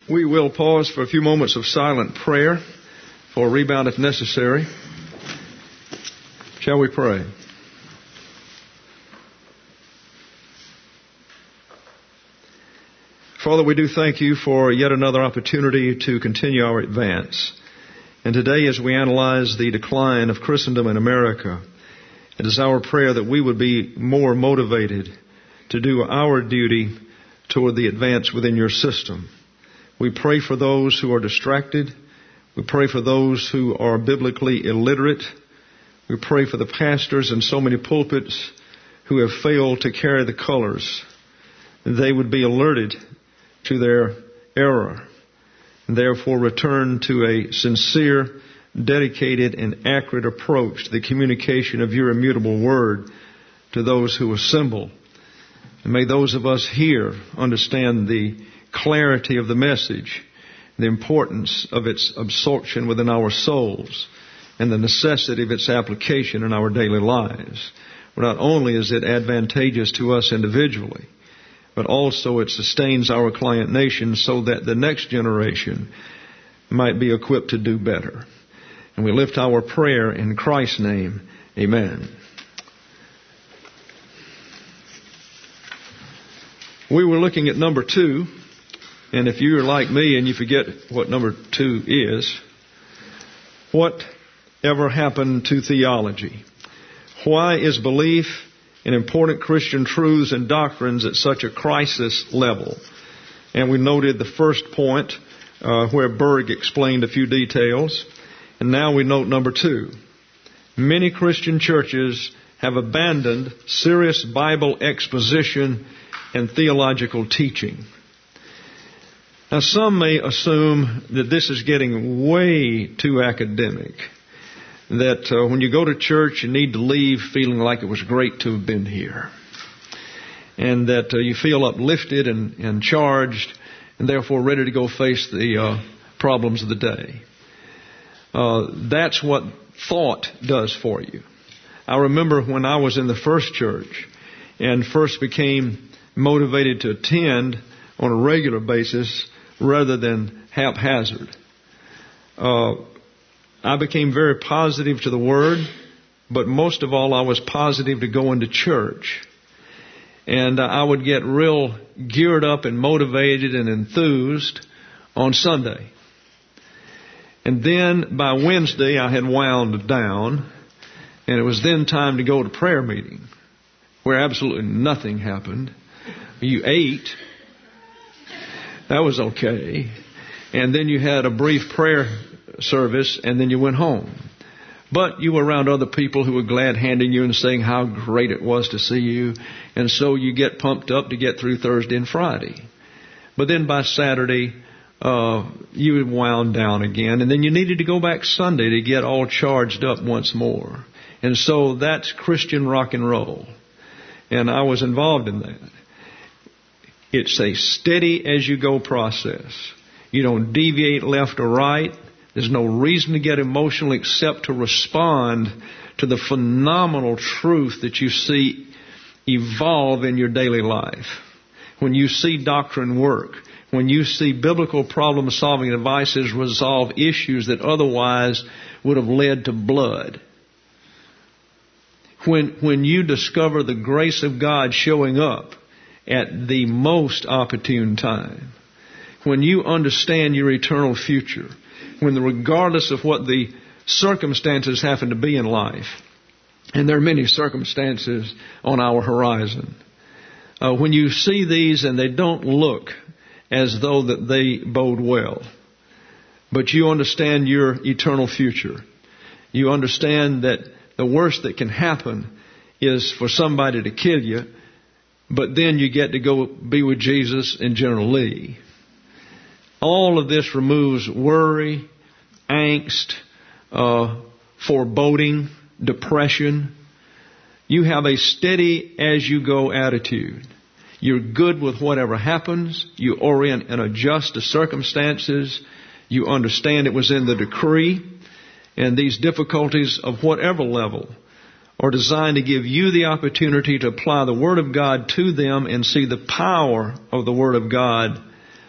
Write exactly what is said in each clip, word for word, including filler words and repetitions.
We will pause for a few moments of silent prayer for a rebound if necessary. Shall we pray? Father, we do thank you for yet another opportunity to continue our advance. And today, as we analyze the decline of Christendom in America, it is our prayer that we would be more motivated to do our duty toward the advance within your system. We pray for those who are distracted. We pray for those who are biblically illiterate. We pray for the pastors in so many pulpits who have failed to carry the colors. They would be alerted to their error and therefore return to a sincere, dedicated, and accurate approach to the communication of your immutable word to those who assemble. And may those of us here understand the clarity of the message, the importance of its absorption within our souls, and the necessity of its application in our daily lives. Not only is it advantageous to us individually, but also it sustains our client nation so that the next generation might be equipped to do better. And we lift our prayer in Christ's name. Amen. We were looking at number two. And if you're like me and you forget what number two is, what ever happened to theology? Why is belief in important Christian truths and doctrines at such a crisis level? And we noted the first point uh, where Berg explained a few details. And now we note number two. Many Christian churches have abandoned serious Bible exposition and theological teaching. Now, some may assume that this is getting way too academic, that uh, when you go to church, you need to leave feeling like it was great to have been here, and that uh, you feel uplifted and, and charged, and therefore ready to go face the uh, problems of the day. Uh, that's what thought does for you. I remember when I was in the first church and first became motivated to attend on a regular basis rather than haphazard. Uh, I became very positive to the Word, but most of all I was positive to go into church. And uh, I would get real geared up and motivated and enthused on Sunday. And then by Wednesday I had wound down, and it was then time to go to prayer meeting, where absolutely nothing happened. You ate. That was okay. And then you had a brief prayer service, and then you went home. But you were around other people who were glad-handing you and saying how great it was to see you. And so you get pumped up to get through Thursday and Friday. But then by Saturday, uh, you wound down again. And then you needed to go back Sunday to get all charged up once more. And so that's Christian rock and roll. And I was involved in that. It's a steady as you go process. You don't deviate left or right. There's no reason to get emotional except to respond to the phenomenal truth that you see evolve in your daily life. When you see doctrine work, when you see biblical problem-solving devices resolve issues that otherwise would have led to blood. When, when you discover the grace of God showing up at the most opportune time, when you understand your eternal future, when the, regardless of what the circumstances happen to be in life, and there are many circumstances on our horizon, uh, when you see these and they don't look as though that they bode well, but you understand your eternal future, you understand that the worst that can happen is for somebody to kill you, but then you get to go be with Jesus and General Lee. All of this removes worry, angst, uh, foreboding, depression. You have a steady as you go attitude. You're good with whatever happens. You orient and adjust to circumstances. You understand it was in the decree. And these difficulties of whatever level are designed to give you the opportunity to apply the Word of God to them and see the power of the Word of God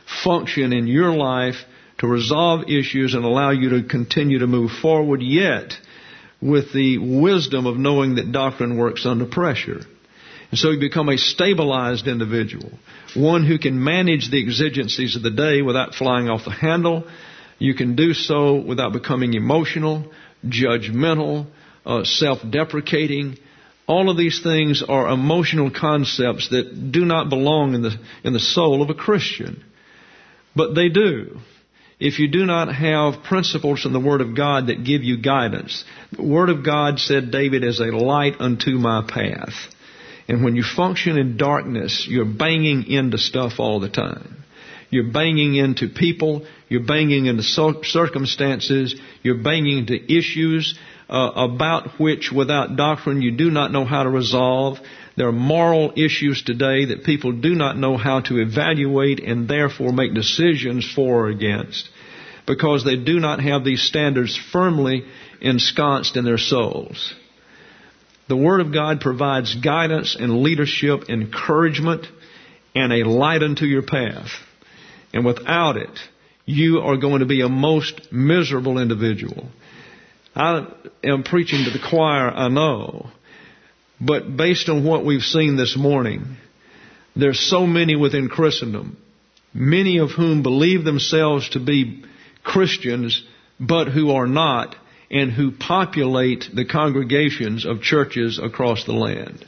function in your life to resolve issues and allow you to continue to move forward, yet with the wisdom of knowing that doctrine works under pressure. And so you become a stabilized individual, one who can manage the exigencies of the day without flying off the handle. You can do so without becoming emotional, judgmental, uh, self-deprecating. All of these things are emotional concepts that do not belong in the in the soul of a Christian. But they do. If you do not have principles from the Word of God that give you guidance. The Word of God, said David, is a light unto my path. And when you function in darkness, you're banging into stuff all the time. You're banging into people. You're banging into circumstances. You're banging into issues uh, about which, without doctrine, you do not know how to resolve. There are moral issues today that people do not know how to evaluate and therefore make decisions for or against, because they do not have these standards firmly ensconced in their souls. The Word of God provides guidance and leadership, encouragement, and a light unto your path. And without it, you are going to be a most miserable individual. I am preaching to the choir, I know. But based on what we've seen this morning, there's so many within Christendom, many of whom believe themselves to be Christians, but who are not, and who populate the congregations of churches across the land.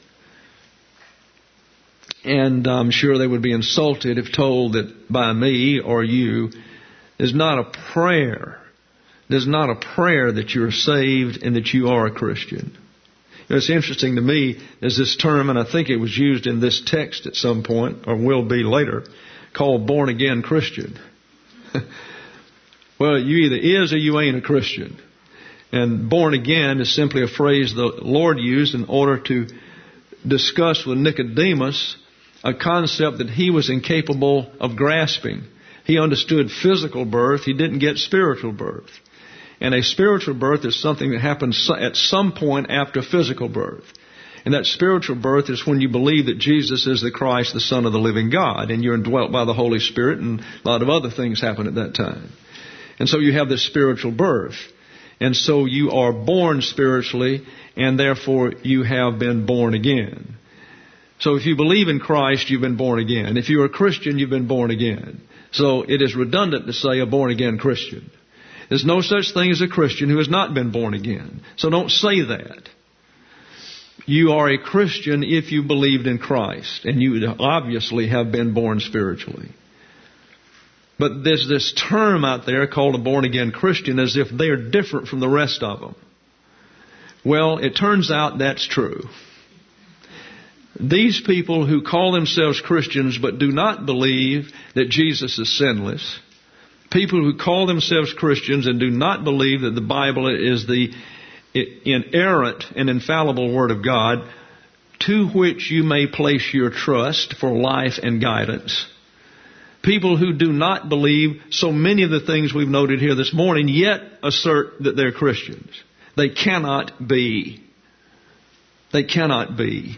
And I'm sure they would be insulted if told that by me or you, there's not a prayer, there's not a prayer that you're saved and that you are a Christian. You know, it's interesting to me, there's this term, and I think it was used in this text at some point, or will be later, called born-again Christian. Well, you either is or you ain't a Christian. And born again is simply a phrase the Lord used in order to discuss with Nicodemus a concept that he was incapable of grasping. He understood physical birth. He didn't get spiritual birth. And a spiritual birth is something that happens at some point after physical birth. And that spiritual birth is when you believe that Jesus is the Christ, the Son of the living God, and you're indwelt by the Holy Spirit, and a lot of other things happen at that time. And so you have this spiritual birth. And so you are born spiritually, and therefore you have been born again. So if you believe in Christ, you've been born again. If you're a Christian, you've been born again. So it is redundant to say a born-again Christian. There's no such thing as a Christian who has not been born again. So don't say that. You are a Christian if you believed in Christ, and you obviously have been born spiritually. But there's this term out there called a born-again Christian as if they're different from the rest of them. Well, it turns out that's true. These people who call themselves Christians but do not believe that Jesus is sinless, people who call themselves Christians and do not believe that the Bible is the inerrant and infallible Word of God to which you may place your trust for life and guidance, people who do not believe so many of the things we've noted here this morning, yet assert that they're Christians. They cannot be. They cannot be.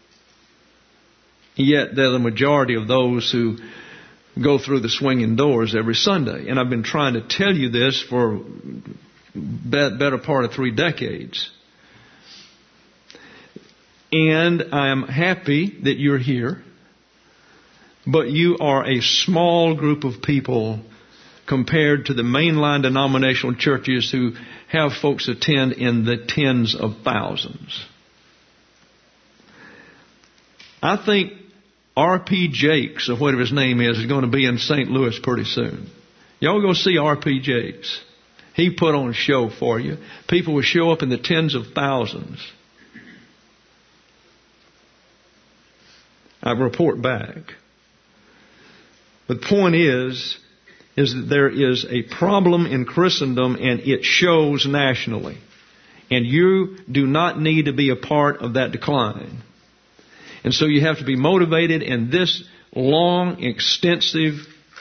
Yet they're the majority of those who go through the swinging doors every Sunday. And I've been trying to tell you this for the better part of three decades. And I am happy that you're here. But you are a small group of people compared to the mainline denominational churches who have folks attend in the tens of thousands. I think R P Jakes, or whatever his name is, is going to be in Saint Louis pretty soon. Y'all go see R P Jakes. He put on a show for you. People will show up in the tens of thousands. I report back. But the point is, is that there is a problem in Christendom, and it shows nationally. And you do not need to be a part of that decline. And so you have to be motivated, and this long, extensive,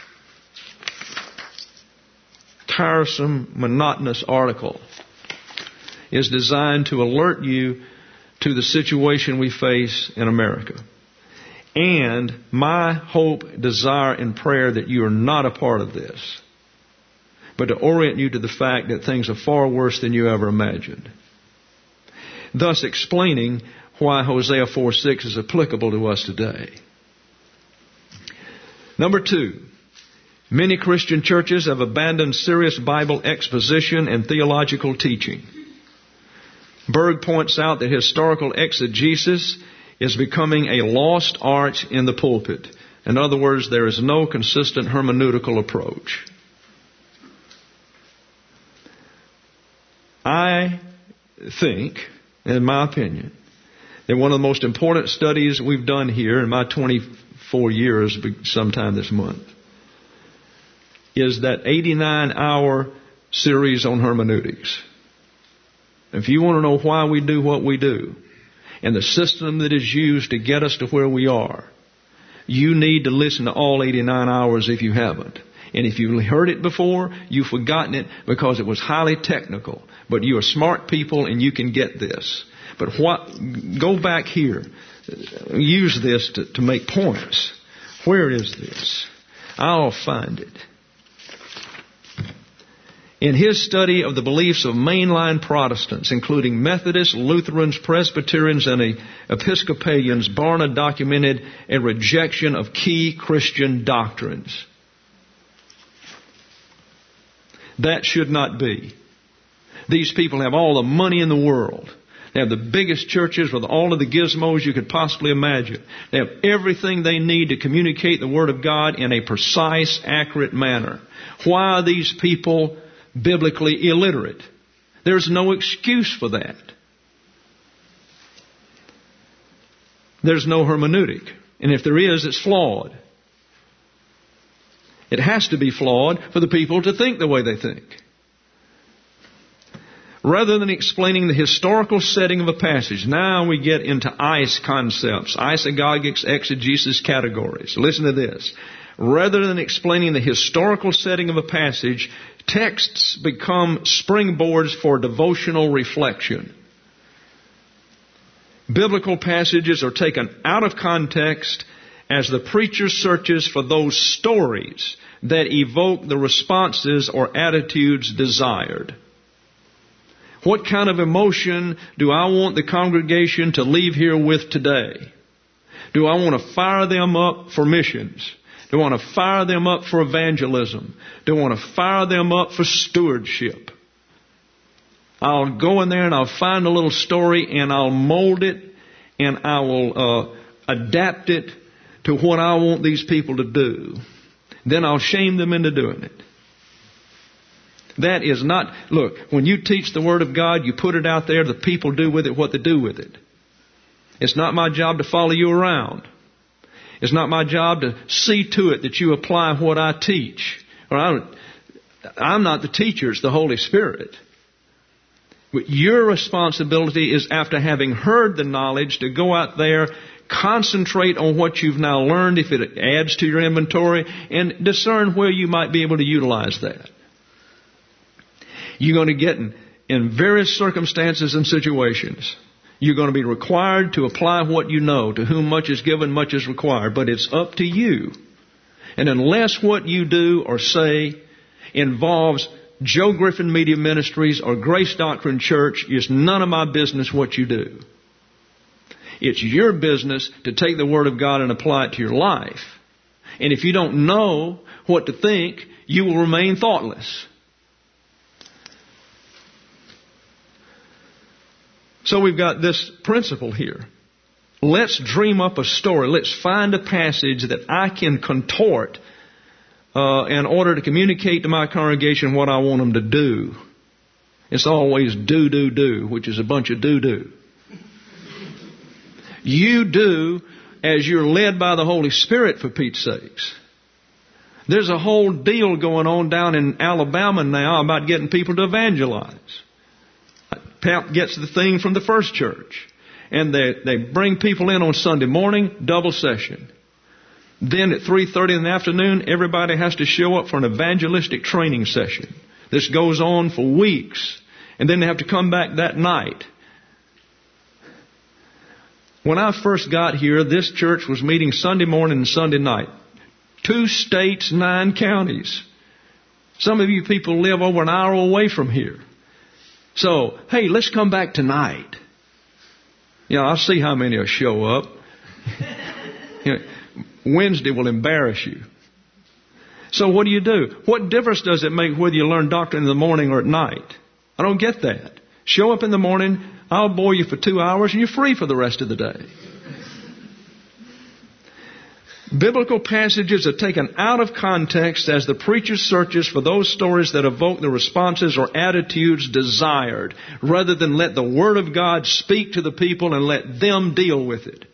tiresome, monotonous article is designed to alert you to the situation we face in America. And my hope, desire, and prayer that you are not a part of this, but to orient you to the fact that things are far worse than you ever imagined. Thus explaining why Hosea four six is applicable to us today. Number two, many Christian churches have abandoned serious Bible exposition and theological teaching. Berg points out that historical exegesis is becoming a lost art in the pulpit. In other words, there is no consistent hermeneutical approach. I think, in my opinion, that one of the most important studies we've done here in my twenty-four years, sometime this month, is that eighty-nine hour series on hermeneutics. If you want to know why we do what we do, and the system that is used to get us to where we are, you need to listen to all eighty-nine hours if you haven't. And if you've heard it before, you've forgotten it because it was highly technical. But you are smart people and you can get this. But what? Go back here. Use this to, to make points. Where is this? I'll find it. In his study of the beliefs of mainline Protestants, including Methodists, Lutherans, Presbyterians, and Episcopalians, Barna documented a rejection of key Christian doctrines. That should not be. These people have all the money in the world. They have the biggest churches with all of the gizmos you could possibly imagine. They have everything they need to communicate the Word of God in a precise, accurate manner. Why are these people biblically illiterate? There's no excuse for that. There's no hermeneutic. And if there is, it's flawed. It has to be flawed for the people to think the way they think. Rather than explaining the historical setting of a passage, now we get into ICE concepts, isagogics, exegesis categories. Listen to this. Rather than explaining the historical setting of a passage, texts become springboards for devotional reflection. Biblical passages are taken out of context as the preacher searches for those stories that evoke the responses or attitudes desired. What kind of emotion do I want the congregation to leave here with today? Do I want to fire them up for missions? Do I want to fire them up for evangelism? Do I want to fire them up for stewardship? I'll go in there and I'll find a little story and I'll mold it and I will uh, adapt it to what I want these people to do. Then I'll shame them into doing it. That is not, look, when you teach the Word of God, you put it out there, the people do with it what they do with it. It's not my job to follow you around. It's not my job to see to it that you apply what I teach. Or I don't, I'm not the teacher, it's the Holy Spirit. But your responsibility is, after having heard the knowledge, to go out there, concentrate on what you've now learned, if it adds to your inventory, and discern where you might be able to utilize that. You're going to get in, in various circumstances and situations. You're going to be required to apply what you know. To whom much is given, much is required. But it's up to you. And unless what you do or say involves Joe Griffin Media Ministries or Grace Doctrine Church, it's none of my business what you do. It's your business to take the Word of God and apply it to your life. And if you don't know what to think, you will remain thoughtless. So we've got this principle here. Let's dream up a story. Let's find a passage that I can contort uh, in order to communicate to my congregation what I want them to do. It's always do, do, do, which is a bunch of do-do. You do as you're led by the Holy Spirit, for Pete's sakes. There's a whole deal going on down in Alabama now about getting people to evangelize. Pap gets the thing from the first church. And they, they bring people in on Sunday morning, double session. Then at three thirty in the afternoon, everybody has to show up for an evangelistic training session. This goes on for weeks. And then they have to come back that night. When I first got here, this church was meeting Sunday morning and Sunday night. Two states, nine counties. Some of you people live over an hour away from here. So, hey, let's come back tonight. You know, I'll see how many will show up. You know, Wednesday will embarrass you. So what do you do? What difference does it make whether you learn doctrine in the morning or at night? I don't get that. Show up in the morning, I'll bore you for two hours, and you're free for the rest of the day. Biblical passages are taken out of context as the preacher searches for those stories that evoke the responses or attitudes desired, rather than let the Word of God speak to the people and let them deal with it.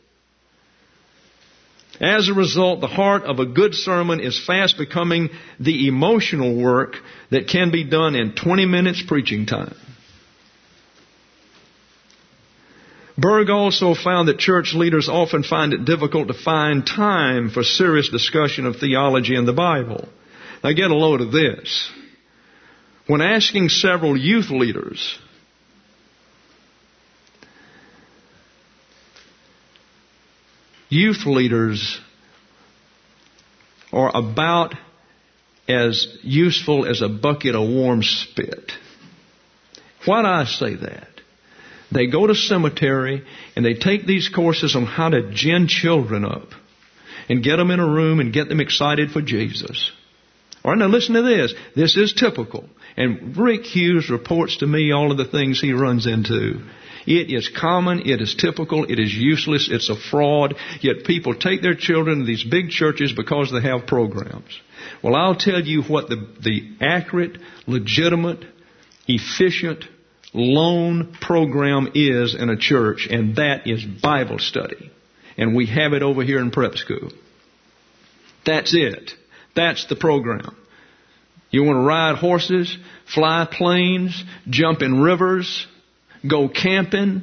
As a result, the heart of a good sermon is fast becoming the emotional work that can be done in twenty minutes preaching time. Berg also found that church leaders often find it difficult to find time for serious discussion of theology and the Bible. Now get a load of this. When asking several youth leaders, youth leaders are about as useful as a bucket of warm spit. Why do I say that? They go to seminary and they take these courses on how to gin children up and get them in a room and get them excited for Jesus. All right, now listen to this. This is typical. And Rick Hughes reports to me all of the things he runs into. It is common, it is typical, it is useless, it's a fraud, yet people take their children to these big churches because they have programs. Well, I'll tell you what the, the accurate, legitimate, efficient loan program is in a church, and that is Bible study. And we have it over here in prep school. That's it. That's the program. You want to ride horses, fly planes, jump in rivers, go camping,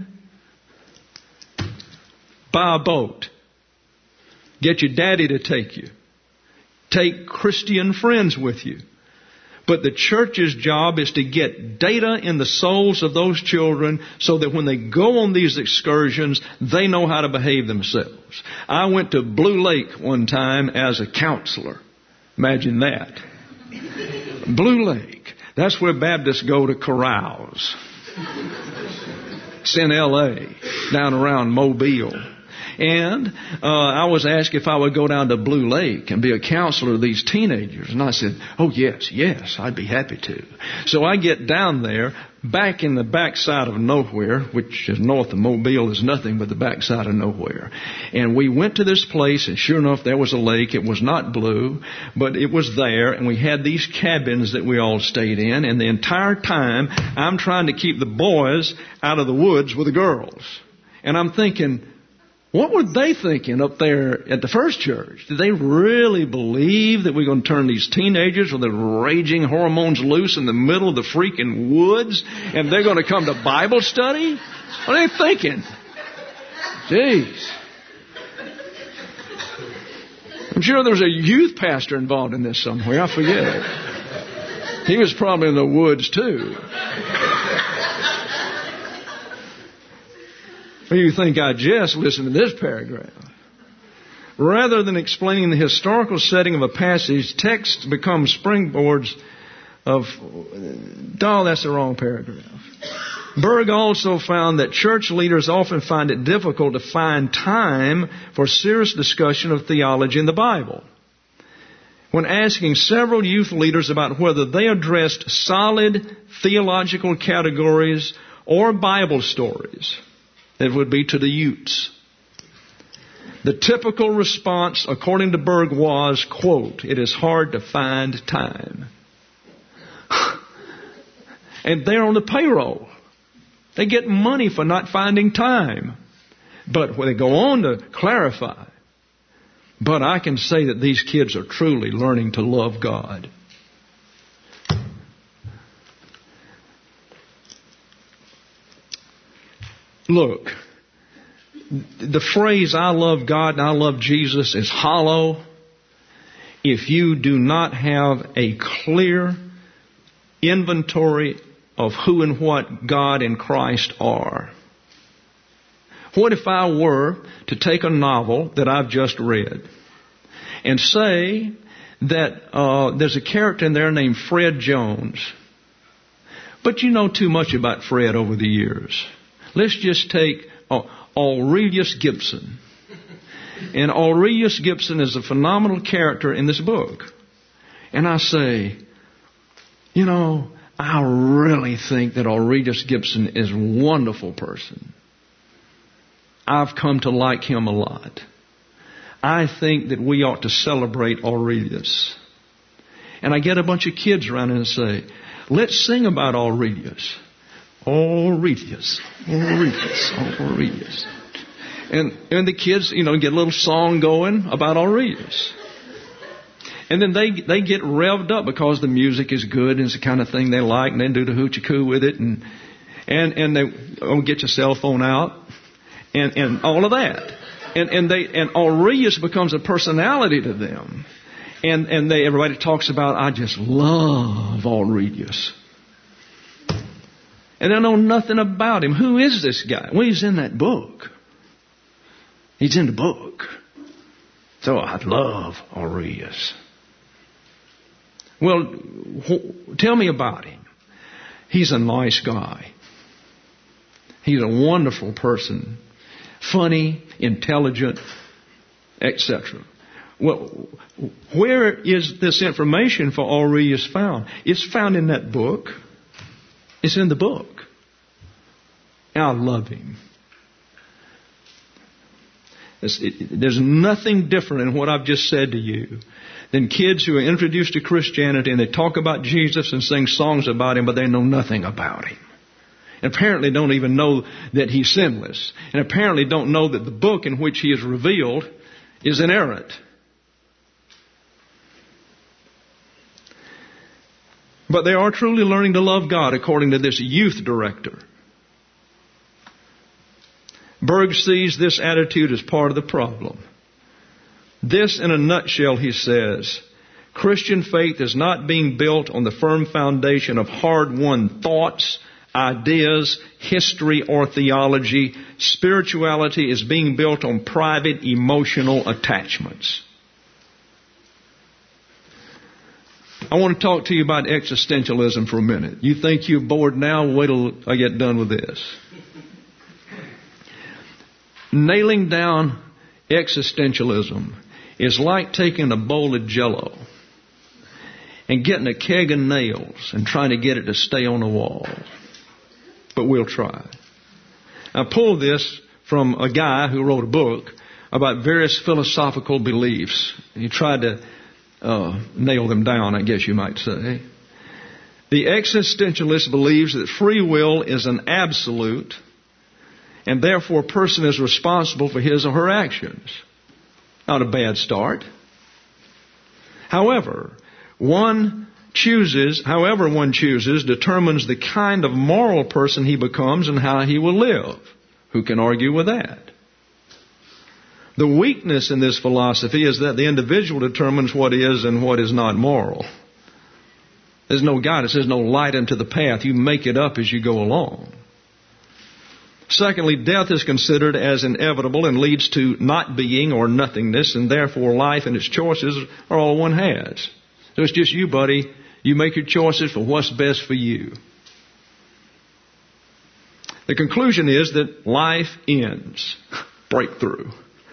buy a boat. Get your daddy to take you. Take Christian friends with you. But the church's job is to get data in the souls of those children so that when they go on these excursions, they know how to behave themselves. I went to Blue Lake one time as a counselor. Imagine that. Blue Lake. That's where Baptists go to carouse. It's in L A, down around Mobile. And uh, I was asked if I would go down to Blue Lake and be a counselor to these teenagers. And I said, oh, yes, yes, I'd be happy to. So I get down there, back in the backside of nowhere, which is north of Mobile is nothing but the backside of nowhere. And we went to this place, and sure enough, there was a lake. It was not blue, but it was there. And we had these cabins that we all stayed in. And the entire time, I'm trying to keep the boys out of the woods with the girls. And I'm thinking, what were they thinking up there at the first church? Did they really believe that we're going to turn these teenagers with their raging hormones loose in the middle of the freaking woods and they're going to come to Bible study? What are they thinking? Jeez. I'm sure there's a youth pastor involved in this somewhere. I forget it. He was probably in the woods too. What do you think I just listened to this paragraph? Rather than explaining the historical setting of a passage, texts become springboards of... Oh, that's the wrong paragraph. Berg also found that church leaders often find it difficult to find time for serious discussion of theology in the Bible. When asking several youth leaders about whether they addressed solid theological categories or Bible stories, it would be to the youths. The typical response, according to Berg, was, quote, it is hard to find time. And they're on the payroll. They get money for not finding time. But when they go on to clarify, but I can say that these kids are truly learning to love God. Look, the phrase, I love God and I love Jesus, is hollow if you do not have a clear inventory of who and what God and Christ are. What if I were to take a novel that I've just read and say that uh, there's a character in there named Fred Jones, but you know too much about Fred over the years. Let's just take uh, Aurelius Gibson. And Aurelius Gibson is a phenomenal character in this book. And I say, you know, I really think that Aurelius Gibson is a wonderful person. I've come to like him a lot. I think that we ought to celebrate Aurelius. And I get a bunch of kids around and say, let's sing about Aurelius. Aurelius, Aurelius, Aurelius. And, and the kids, you know, get a little song going about Aurelius. And then they they get revved up because the music is good and it's the kind of thing they like, and they do the hoochie-coo with it, and and and they oh, get your cell phone out and and all of that. And and they and Aurelius becomes a personality to them. And and they everybody talks about, I just love Aurelius. And I know nothing about him. Who is this guy? Well, he's in that book. He's in the book. So I love Aurelius. Well, wh- tell me about him. He's a nice guy. He's a wonderful person. Funny, intelligent, et cetera. Well, where is this information for Aurelius found? It's found in that book. It's in the book. And I love him. It's, it, there's nothing different in what I've just said to you than kids who are introduced to Christianity and they talk about Jesus and sing songs about Him, but they know nothing about Him. And apparently don't even know that He's sinless. And apparently don't know that the book in which He is revealed is inerrant. But they are truly learning to love God according to this youth director. Berg sees this attitude as part of the problem. This, in a nutshell, he says, Christian faith is not being built on the firm foundation of hard-won thoughts, ideas, history, or theology. Spirituality is being built on private emotional attachments. I want to talk to you about existentialism for a minute. You think you're bored now? Wait till I get done with this. Nailing down existentialism is like taking a bowl of Jell-O and getting a keg of nails and trying to get it to stay on the wall. But we'll try. I pulled this from a guy who wrote a book about various philosophical beliefs. He tried to uh, nail them down, I guess you might say. The existentialist believes that free will is an absolute, and therefore a person is responsible for his or her actions. Not a bad start. However, one chooses, however one chooses, determines the kind of moral person he becomes and how he will live. Who can argue with that? The weakness in this philosophy is that the individual determines what is and what is not moral. There's no guidance. There's no light into the path. You make it up as you go along. Secondly, death is considered as inevitable and leads to not being or nothingness, and therefore life and its choices are all one has. So it's just you, buddy. You make your choices for what's best for you. The conclusion is that life ends. Breakthrough.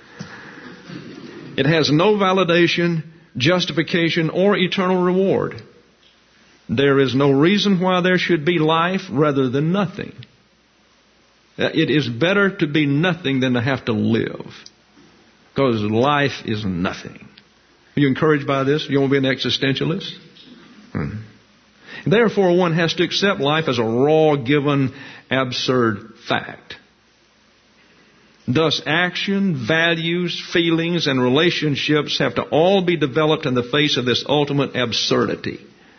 It has no validation, justification, or eternal reward. There is no reason why there should be life rather than nothing. It is better to be nothing than to have to live. Because life is nothing. Are you encouraged by this? You want to be an existentialist? Hmm. Therefore, one has to accept life as a raw, given, absurd fact. Thus, action, values, feelings, and relationships have to all be developed in the face of this ultimate absurdity.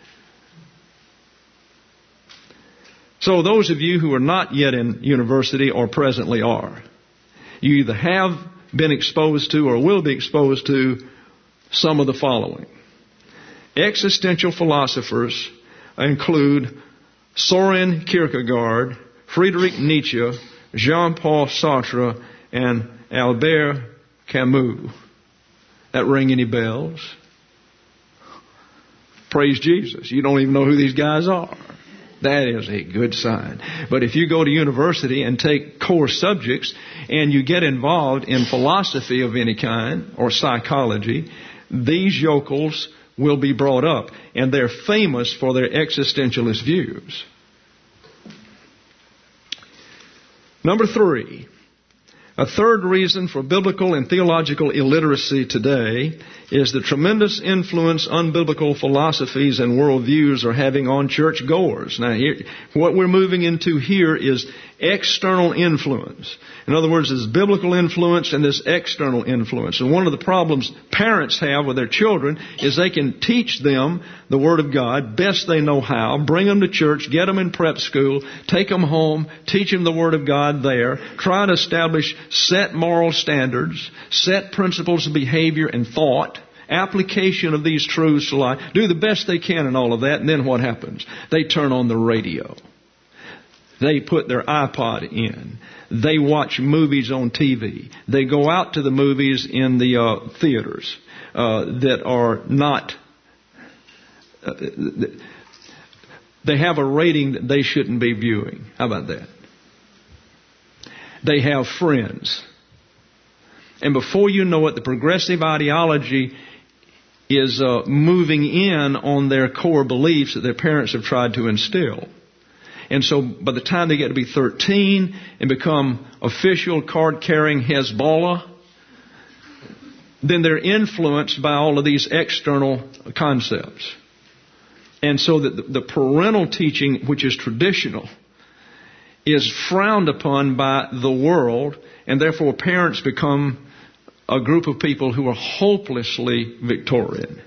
So those of you who are not yet in university or presently are, you either have been exposed to or will be exposed to some of the following. Existential philosophers include Soren Kierkegaard, Friedrich Nietzsche, Jean-Paul Sartre, and Albert Camus. That ring any bells? Praise Jesus. You don't even know who these guys are. That is a good sign. But if you go to university and take core subjects and you get involved in philosophy of any kind or psychology, these yokels will be brought up. And they're famous for their existentialist views. Number three. A third reason for biblical and theological illiteracy today is the tremendous influence unbiblical philosophies and worldviews are having on churchgoers. Now, here, what we're moving into here is external influence. In other words, there's biblical influence and this external influence. And one of the problems parents have with their children is they can teach them the Word of God best they know how, bring them to church, get them in prep school, take them home, teach them the Word of God there, try to establish set moral standards, set principles of behavior and thought, application of these truths to life, do the best they can in all of that, and then what happens? They turn on the radio. They put their iPod in. They watch movies on T V. They go out to the movies in the uh, theaters uh, that are not... Uh, they have a rating that they shouldn't be viewing. How about that? They have friends. And before you know it, the progressive ideology is uh, moving in on their core beliefs that their parents have tried to instill. And so by the time they get to be thirteen and become official card-carrying Hezbollah, then they're influenced by all of these external concepts. And so that the, the parental teaching, which is traditional, is frowned upon by the world, and therefore parents become a group of people who are hopelessly Victorian.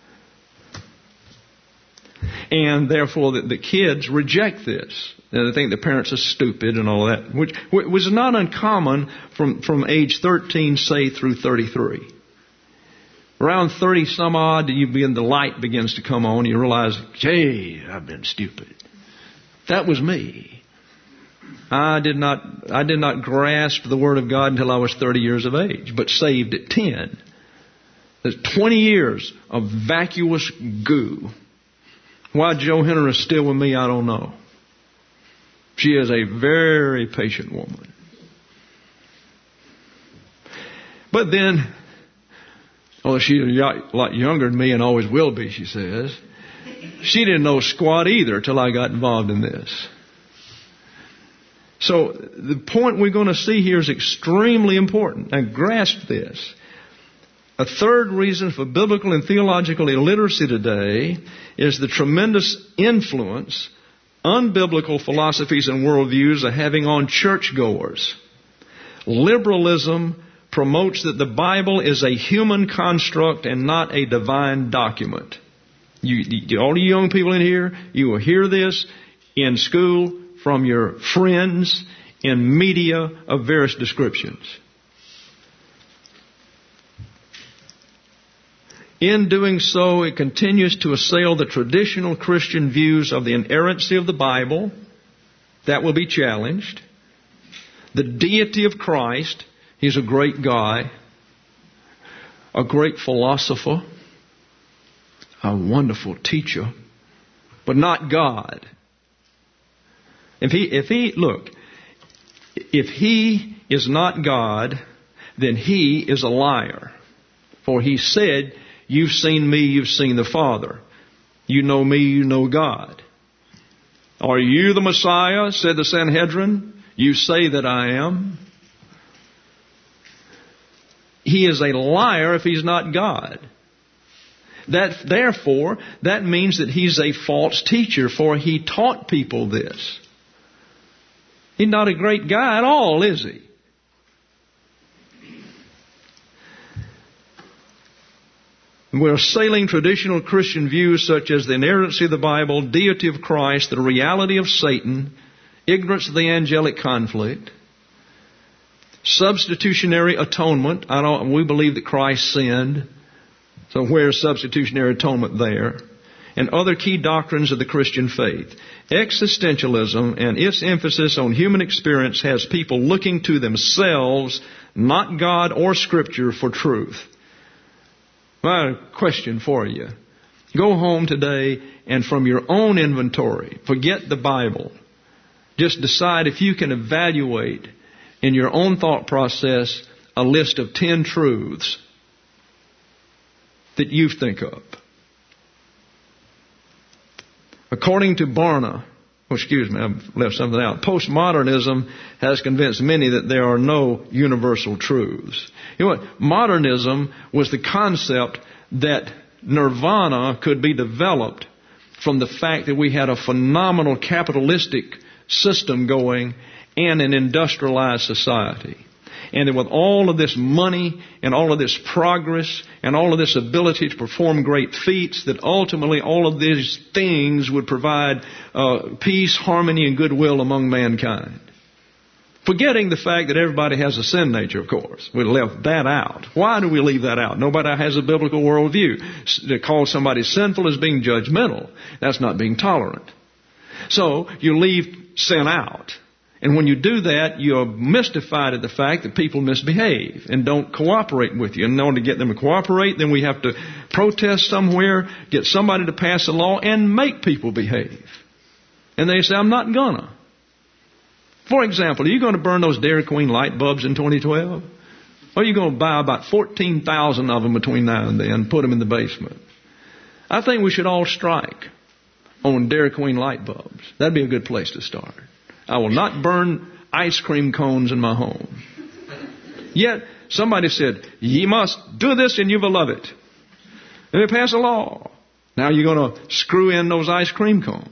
And therefore the, the kids reject this. And they think the parents are stupid and all that, which was not uncommon from, from age thirteen, say, through thirty-three. Around thirty some odd, you begin, the light begins to come on. You realize, hey, I've been stupid. That was me. I did not, I did not grasp the Word of God until I was thirty years of age, but saved at ten. There's twenty years of vacuous goo. Why Joe Henner is still with me, I don't know. She is a very patient woman. But then, oh, she's a lot younger than me and always will be, she says. She didn't know squat either till I got involved in this. So the point we're going to see here is extremely important. Now grasp this. A third reason for biblical and theological illiteracy today is the tremendous influence unbiblical philosophies and worldviews are having on churchgoers. Liberalism promotes that the Bible is a human construct and not a divine document. You, you, all you young people in here, you will hear this in school from your friends in media of various descriptions. In doing so, it continues to assail the traditional Christian views of the inerrancy of the Bible. That will be challenged. The deity of Christ. He's a great guy. A great philosopher. A wonderful teacher. But not God. If he, if he, look, if he is not God, then he is a liar. For he said, you've seen me, you've seen the Father. You know me, you know God. Are you the Messiah? Said the Sanhedrin. You say that I am. He is a liar if he's not God. That, therefore, that means that he's a false teacher, for he taught people this. He's not a great guy at all, is he? We're assailing traditional Christian views such as the inerrancy of the Bible, deity of Christ, the reality of Satan, ignorance of the angelic conflict, substitutionary atonement. I don't, we believe that Christ sinned. So where's substitutionary atonement there? and other key doctrines of the Christian faith. Existentialism and its emphasis on human experience has people looking to themselves, not God or Scripture, for truth. My question for you. Go home today and from your own inventory, forget the Bible. Just decide if you can evaluate in your own thought process a list of ten truths that you think of. According to Barna, oh, excuse me, I've left something out. Postmodernism has convinced many that there are no universal truths. You know what? Modernism was the concept that nirvana could be developed from the fact that we had a phenomenal capitalistic system going and an industrialized society. And that with all of this money and all of this progress and all of this ability to perform great feats, that ultimately all of these things would provide uh, peace, harmony, and goodwill among mankind. Forgetting the fact that everybody has a sin nature, of course. We left that out. Why do we leave that out? Nobody has a biblical worldview. To call somebody sinful as being judgmental, that's not being tolerant. So you leave sin out. And when you do that, you're mystified at the fact that people misbehave and don't cooperate with you. And in order to get them to cooperate, then we have to protest somewhere, get somebody to pass a law, and make people behave. And they say, I'm not gonna. For example, are you going to burn those Dairy Queen light bulbs in twenty twelve? Or are you going to buy about fourteen thousand of them between now and then and put them in the basement? I think we should all strike on Dairy Queen light bulbs. That'd be a good place to start. I will not burn ice cream cones in my home. Yet, somebody said, ye must do this and you will love it. And they pass a law. Now you're going to screw in those ice cream cones.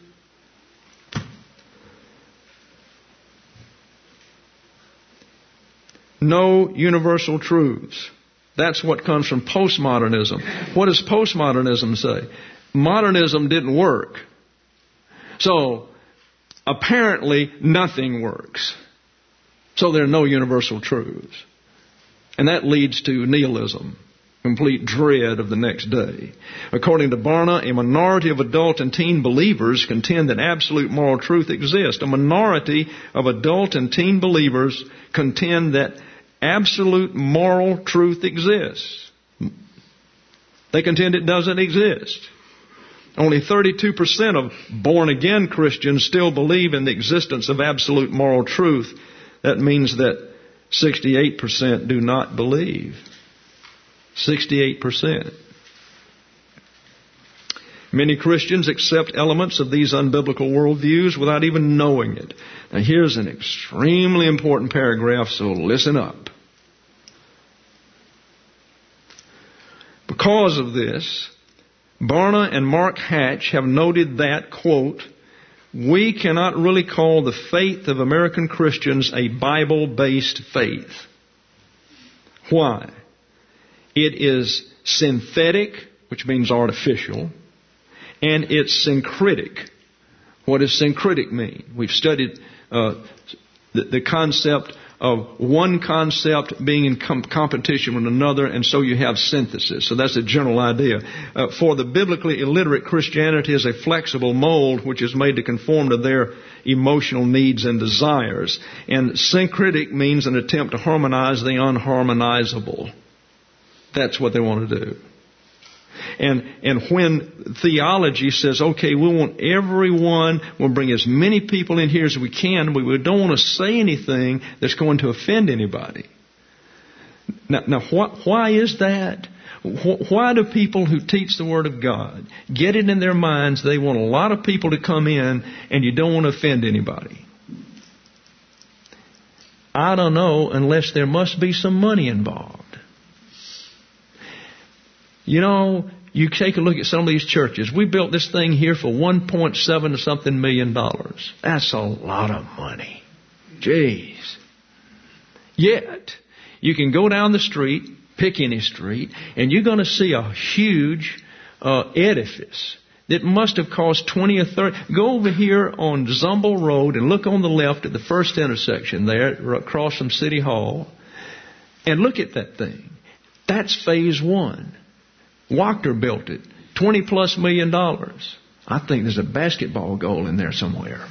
No universal truths. That's what comes from postmodernism. What does postmodernism say? Modernism didn't work. So, apparently, nothing works. So there are no universal truths. And that leads to nihilism, complete dread of the next day. According to Barna, a minority of adult and teen believers contend that absolute moral truth exists. A minority of adult and teen believers contend that absolute moral truth exists. They contend it doesn't exist. Only thirty-two percent of born-again Christians still believe in the existence of absolute moral truth. That means that sixty-eight percent do not believe. sixty-eight percent. Many Christians accept elements of these unbiblical worldviews without even knowing it. Now here's an extremely important paragraph, so listen up. Because of this, Barna and Mark Hatch have noted that, quote, we cannot really call the faith of American Christians a Bible-based faith. Why? It is synthetic, which means artificial, and it's syncretic. What does syncretic mean? We've studied uh, the, the concept of one concept being in com- competition with another, and so you have synthesis. So that's a general idea. Uh, for the biblically illiterate, Christianity is a flexible mold which is made to conform to their emotional needs and desires. And syncretic means an attempt to harmonize the unharmonizable. That's what they want to do. And and when theology says, okay, we want everyone, we'll bring as many people in here as we can, but we don't want to say anything that's going to offend anybody. Now, now wh- why is that? Wh- why do people who teach the Word of God get it in their minds they want a lot of people to come in and you don't want to offend anybody? I don't know, unless there must be some money involved. You know, you take a look at some of these churches. We built this thing here for one point seven something million dollars. That's a lot of money. Jeez. Yet, you can go down the street, pick any street, and you're going to see a huge uh, edifice that must have cost twenty or thirty. Go over here on Zumble Road and look on the left at the first intersection there, across from City Hall, and look at that thing. That's phase one. Wachter built it. twenty plus million dollars. I think there's a basketball goal in there somewhere.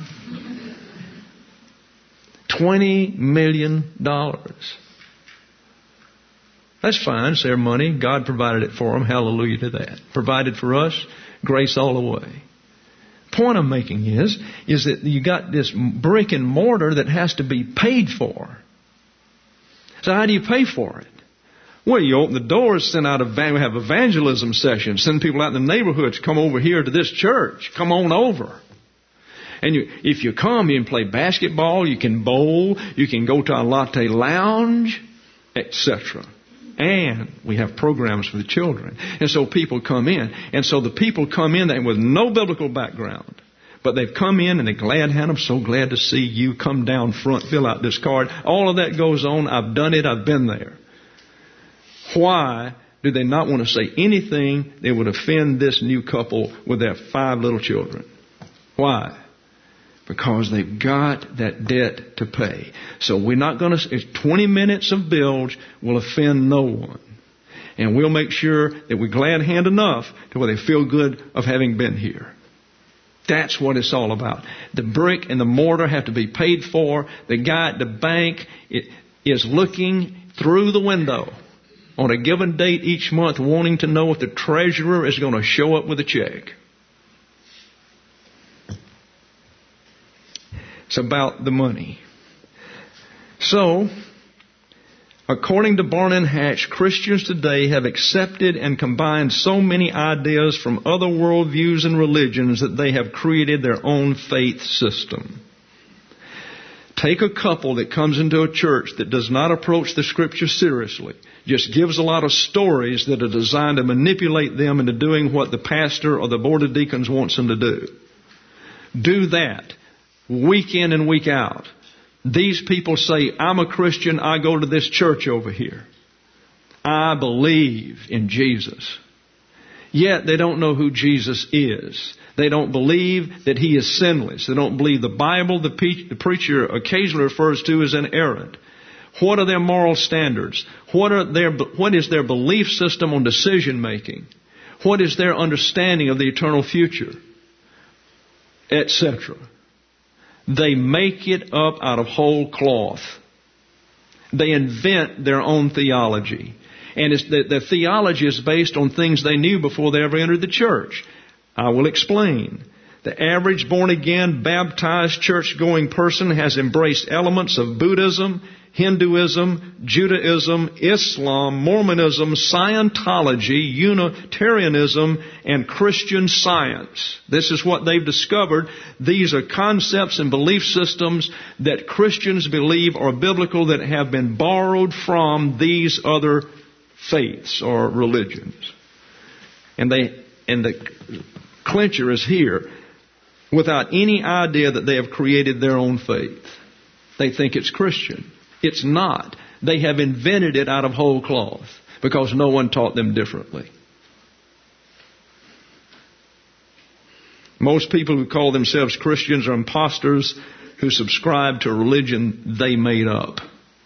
twenty million dollars. That's fine. It's their money. God provided it for them. Hallelujah to that. Provided for us. Grace all the way. Point I'm making is, is that you got this brick and mortar that has to be paid for. So how do you pay for it? Well, you open the doors, send out a van, we have evangelism sessions, send people out in the neighborhoods, come over here to this church, come on over. And you, if you come, you can play basketball, you can bowl, you can go to a latte lounge, et cetera. And we have programs for the children. And so people come in. And so the people come in with no biblical background. But they've come in and they're glad, Hannah, I'm so glad to see you. Come down front, fill out this card. All of that goes on. I've done it. I've been there. Why do they not want to say anything that would offend this new couple with their five little children? Why? Because they've got that debt to pay. So we're not going to, it's twenty minutes of bilge will offend no one. And we'll make sure that we glad hand enough to where they feel good of having been here. That's what it's all about. The brick and the mortar have to be paid for. The guy at the bank is looking through the window on a given date each month wanting to know if the treasurer is going to show up with a check. It's about the money. So, according to Barn and Hatch, Christians today have accepted and combined so many ideas from other worldviews and religions that they have created their own faith system. Take a couple that comes into a church that does not approach the Scripture seriously, just gives a lot of stories that are designed to manipulate them into doing what the pastor or the board of deacons wants them to do. Do that. Week in and week out. These people say, I'm a Christian, I go to this church over here. I believe in Jesus. Yet they don't know who Jesus is. They don't believe that He is sinless. They don't believe the Bible the, pe- the preacher occasionally refers to as inerrant. What are their moral standards? What are their, what is their belief system on decision making? What is their understanding of the eternal future? Etc. They make it up out of whole cloth. They invent their own theology. And it's the, the theology is based on things they knew before they ever entered the church. I will explain. The average born-again, baptized, church-going person has embraced elements of Buddhism, Hinduism, Judaism, Islam, Mormonism, Scientology, Unitarianism, and Christian Science. This is what they've discovered. These are concepts and belief systems that Christians believe are biblical that have been borrowed from these other faiths or religions. And they, and the clincher is here. Without any idea that they have created their own faith. They think it's Christian. It's not. They have invented it out of whole cloth because no one taught them differently. Most people who call themselves Christians are imposters who subscribe to a religion they made up.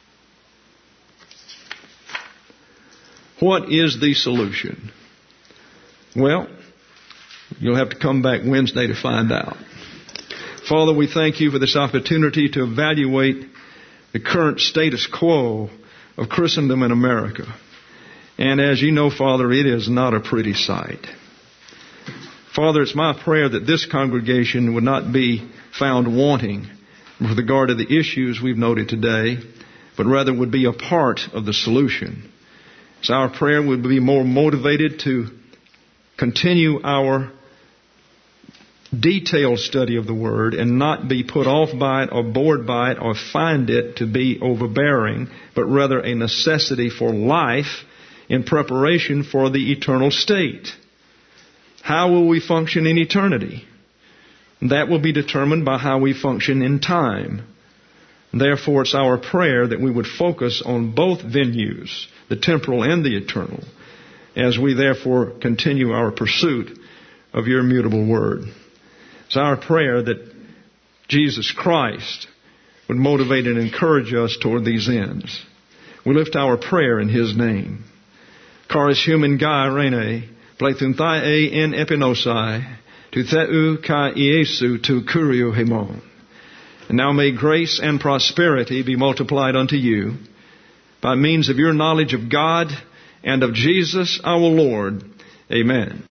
What is the solution? Well, you'll have to come back Wednesday to find out. Father, we thank You for this opportunity to evaluate the current status quo of Christendom in America. And as You know, Father, it is not a pretty sight. Father, it's my prayer that this congregation would not be found wanting with regard to the issues we've noted today, but rather would be a part of the solution. It's our prayer we would be more motivated to continue our detailed study of the Word and not be put off by it or bored by it or find it to be overbearing, but rather a necessity for life in preparation for the eternal state. How will we function in eternity? That will be determined by how we function in time. Therefore, it's our prayer that we would focus on both venues, the temporal and the eternal, as we therefore continue our pursuit of Your immutable Word. It's our prayer that Jesus Christ would motivate and encourage us toward these ends. We lift our prayer in His name. Charis human Gai Rene, plethunthai en epinosai, to theu kai Iesu to kurio hemon. And now may grace and prosperity be multiplied unto you by means of your knowledge of God and of Jesus our Lord. Amen.